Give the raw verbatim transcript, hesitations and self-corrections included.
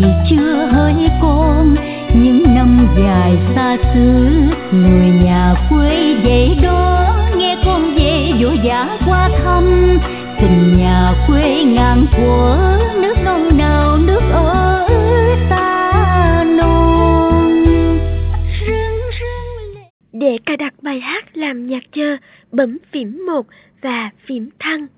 chưa hơi con, những năm dài xa xứ người nhà quê vậy đó, nghe con về vội vã qua thăm. Tình nhà quê ngàn thuở, nước non nào nước ở xa non. Để cài đặt bài hát làm nhạc chờ, bấm phím một và phím thăng.